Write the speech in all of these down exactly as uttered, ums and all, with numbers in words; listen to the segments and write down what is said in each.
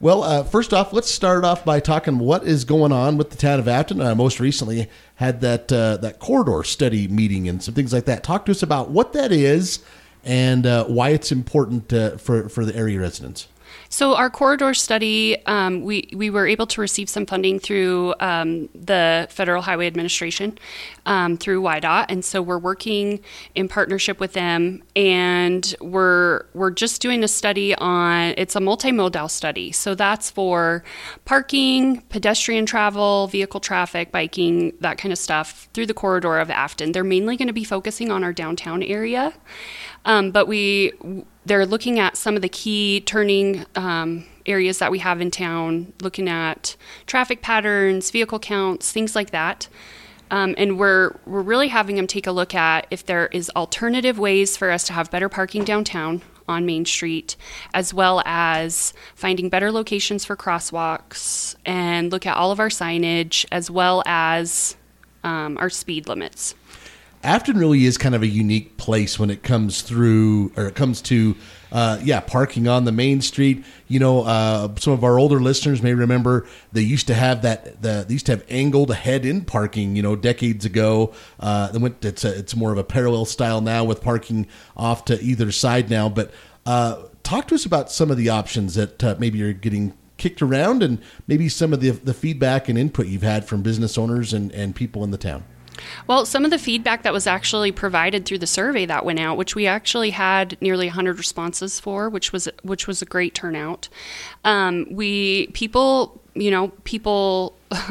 Well, uh, first off, let's start off by talking what is going on with the town of Afton. Uh, most recently had that uh, that corridor study meeting and some things like that. Talk to us about what that is and uh, why it's important uh, for, for the area residents. So our corridor study, um, we, we were able to receive some funding through um, the Federal Highway Administration, um, through Y DOT, and so we're working in partnership with them, and we're we're just doing a study on, it's a multimodal study, so that's for parking, pedestrian travel, vehicle traffic, biking, that kind of stuff through the corridor of Afton. They're mainly going to be focusing on our downtown area, um, but we... They're looking at some of the key turning um, areas that we have in town, looking at traffic patterns, vehicle counts, things like that. Um, and we're we're really having them take a look at if there is alternative ways for us to have better parking downtown on Main Street, as well as finding better locations for crosswalks and look at all of our signage, as well as um, our speed limits. Afton really is kind of a unique place when it comes through, or it comes to, uh, yeah, parking on the main street. You know, uh, some of our older listeners may remember they used to have that. The, they used to have angled head-in parking. You know, decades ago. Uh, they went. It's a, it's more of a parallel style now with parking off to either side now. But uh, talk to us about some of the options that uh, maybe you're getting kicked around, and maybe some of the the feedback and input you've had from business owners and, and people in the town. Well, some of the feedback that was actually provided through the survey that went out, which we actually had nearly one hundred responses for, which was which was a great turnout. Um, we people, you know, people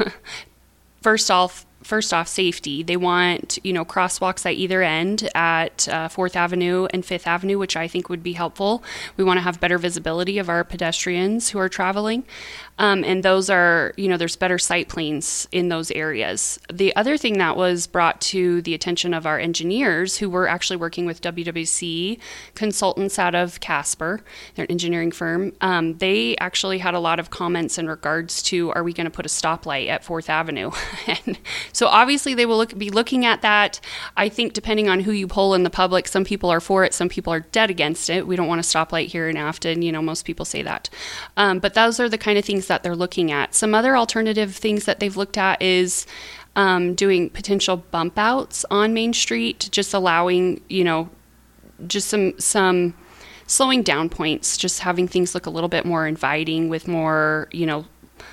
first off. First off, safety. They want, you know, crosswalks at either end at uh, fourth Avenue and fifth Avenue, which I think would be helpful. We want to have better visibility of our pedestrians who are traveling. Um, and those are, you know, there's better sight planes in those areas. The other thing that was brought to the attention of our engineers, who were actually working with W W C consultants out of Casper, they're an engineering firm, um, they actually had a lot of comments in regards to, are we going to put a stoplight at fourth Avenue? And so obviously they will look, be looking at that. I think depending on who you poll in the public, some people are for it, some people are dead against it. We don't want a stoplight here in Afton. You know, most people say that. Um, but those are the kind of things that they're looking at. Some other alternative things that they've looked at is um, doing potential bump outs on Main Street, just allowing, you know, just some some slowing down points, just having things look a little bit more inviting with more, you know,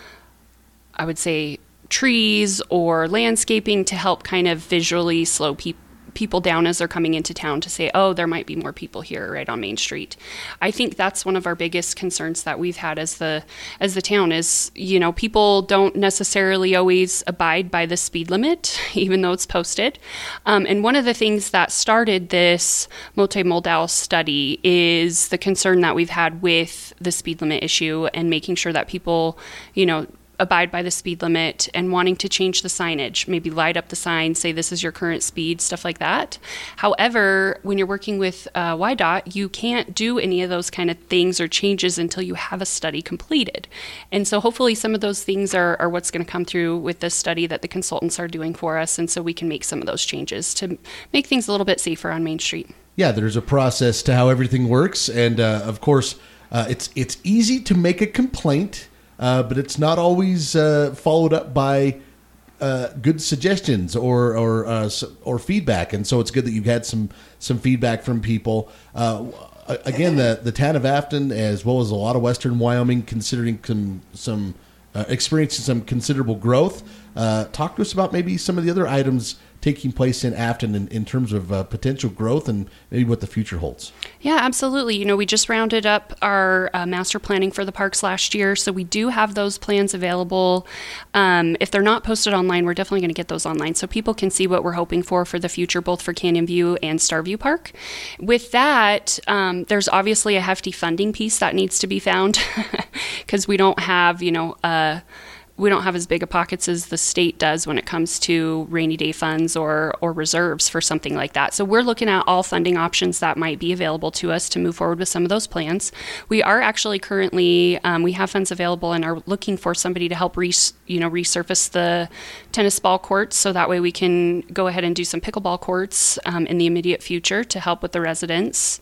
I would say trees or landscaping to help kind of visually slow pe- people down as they're coming into town, to say, oh, there might be more people here right on Main Street. I think that's one of our biggest concerns that we've had as the as the town is, you know, people don't necessarily always abide by the speed limit, even though it's posted. Um, and one of the things that started this multimodal study is the concern that we've had with the speed limit issue and making sure that people, you know, abide by the speed limit and wanting to change the signage, maybe light up the sign, say this is your current speed, stuff like that. However, when you're working with uh, Y DOT, you can't do any of those kind of things or changes until you have a study completed. And so hopefully some of those things are, are what's going to come through with this study that the consultants are doing for us, and so we can make some of those changes to make things a little bit safer on Main Street. Yeah, there's a process to how everything works, and uh, of course, uh, it's it's easy to make a complaint, Uh, but it's not always uh, followed up by uh, good suggestions or or uh, or feedback, and so it's good that you've had some some feedback from people. Uh, again, the the town of Afton, as well as a lot of Western Wyoming, considering some some uh, experiencing some considerable growth. Uh, talk to us about maybe some of the other items taking place in Afton in, in terms of uh, potential growth and maybe what the future holds. Yeah, absolutely. You know, we just rounded up our uh, master planning for the parks last year, so we do have those plans available. Um, if they're not posted online, we're definitely going to get those online so people can see what we're hoping for for the future, both for Canyon View and Starview Park. With that, um, there's obviously a hefty funding piece that needs to be found because we don't have, you know, uh, we don't have as big a pockets as the state does when it comes to rainy day funds or or reserves for something like that. So we're looking at all funding options that might be available to us to move forward with some of those plans. We are actually currently, um, we have funds available and are looking for somebody to help res, you know, resurface the tennis ball courts, so that way we can go ahead and do some pickleball courts um, in the immediate future to help with the residents.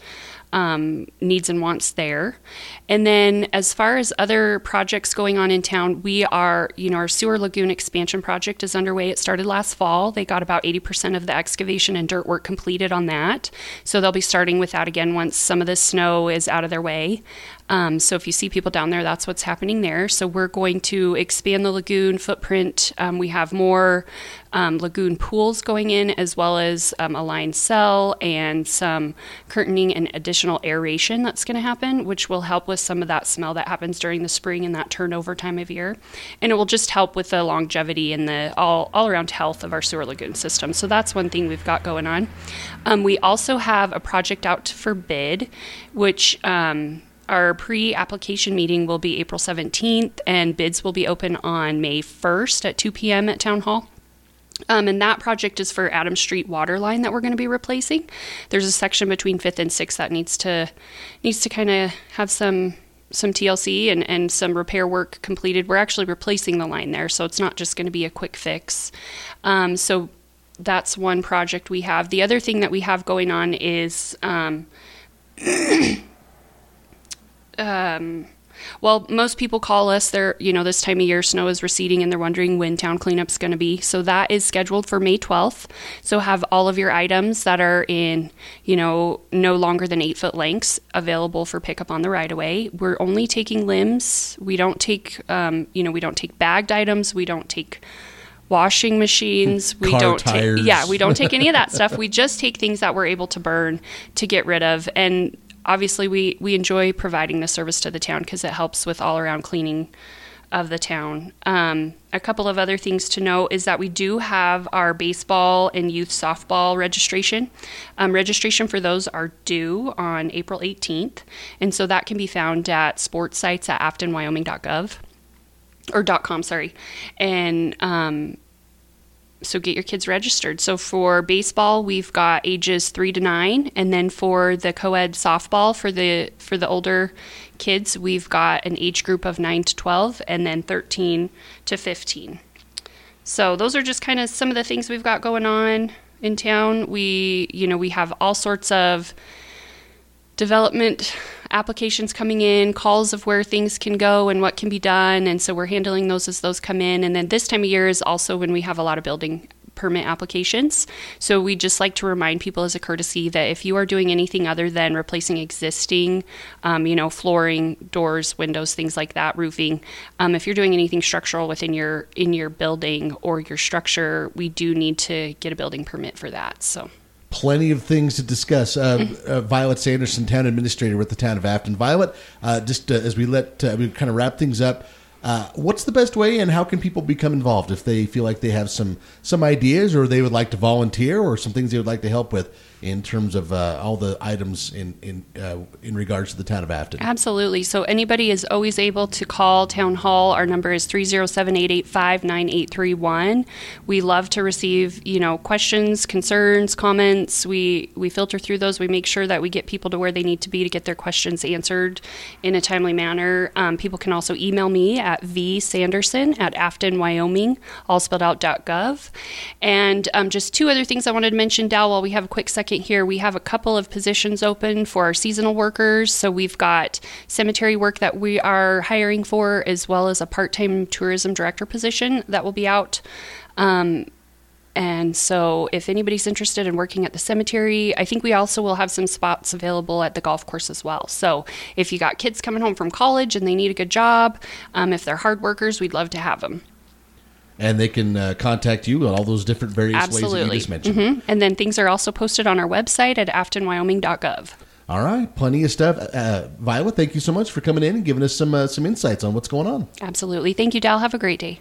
um, needs and wants there. And then as far as other projects going on in town, we are, you know, our sewer lagoon expansion project is underway. It started last fall. They got about eighty percent of the excavation and dirt work completed on that. So they'll be starting with that again once some of the snow is out of their way. Um, so if you see people down there, that's what's happening there. So we're going to expand the lagoon footprint. Um, we have more um, lagoon pools going in, as well as um, a lined cell and some curtaining and additional aeration that's going to happen, which will help with some of that smell that happens during the spring and that turnover time of year. And it will just help with the longevity and the all, all around health of our sewer lagoon system. So that's one thing we've got going on. Um, we also have a project out for bid, which... Um, Our pre-application meeting will be April seventeenth, and bids will be open on May first at two p.m. at Town Hall. Um, and that project is for Adams Street water line that we're going to be replacing. There's a section between fifth and sixth that needs to needs to kind of have some some T L C and, and some repair work completed. We're actually replacing the line there, so it's not just going to be a quick fix. Um, so that's one project we have. The other thing that we have going on is... Um, Um, well, most people call us, they're, you know, this time of year, snow is receding and they're wondering when town cleanup's going to be. So that is scheduled for May twelfth. So have all of your items that are in, you know, no longer than eight foot lengths available for pickup on the right of way. We're only taking limbs. We don't take, um, you know, we don't take bagged items. We don't take washing machines. We Car don't tires. take, yeah, we don't take any of that stuff. We just take things that we're able to burn to get rid of. And obviously, we, we enjoy providing the service to the town because it helps with all-around cleaning of the town. Um, a couple of other things to note is that we do have our baseball and youth softball registration. Um, registration for those are due on April eighteenth, and so that can be found at sports sites at afton wyoming dot gov, or .com, sorry. And um, so get your kids registered. So for baseball, we've got ages three to nine, and then for the co-ed softball for the for the older kids, we've got an age group of nine to twelve, and then thirteen to fifteen. So those are just kind of some of the things we've got going on in town. We, you know, we have all sorts of development applications coming in, calls of where things can go and what can be done, and so we're handling those as those come in. And then this time of year is also when we have a lot of building permit applications. So we just like to remind people as a courtesy that if you are doing anything other than replacing existing, um, you know, flooring, doors, windows, things like that, roofing, um, if you're doing anything structural within your in your building or your structure, we do need to get a building permit for that. So. Plenty of things to discuss. Uh, uh, Violet Sanderson, Town Administrator with the Town of Afton. Violet, uh, just uh, as we let uh, we kind of wrap things up, uh, what's the best way and how can people become involved if they feel like they have some some ideas or they would like to volunteer or some things they would like to help with in terms of uh, all the items in in uh, in regards to the Town of Afton? Absolutely. So anybody is always able to call Town Hall. Our number is three oh seven, eight eight five, nine eight three one. We love to receive, you know, questions, concerns, comments. We we filter through those. We make sure that we get people to where they need to be to get their questions answered in a timely manner. Um, people can also email me at vsanderson at afton wyoming, all spelled out, .gov. And um, just two other things I wanted to mention, Dal, while we have a quick second here. We have a couple of positions open for our seasonal workers. So we've got cemetery work that we are hiring for, as well as a part-time tourism director position that will be out. Um, and so if anybody's interested in working at the cemetery, I think we also will have some spots available at the golf course as well. So if you got kids coming home from college and they need a good job, um, if they're hard workers, we'd love to have them. And they can uh, contact you on all those different various Absolutely. ways that you just mentioned. Mm-hmm. And then things are also posted on our website at afton wyoming dot gov. All right, plenty of stuff. Uh, Violet, thank you so much for coming in and giving us some uh, some insights on what's going on. Absolutely. Thank you, Dal. Have a great day.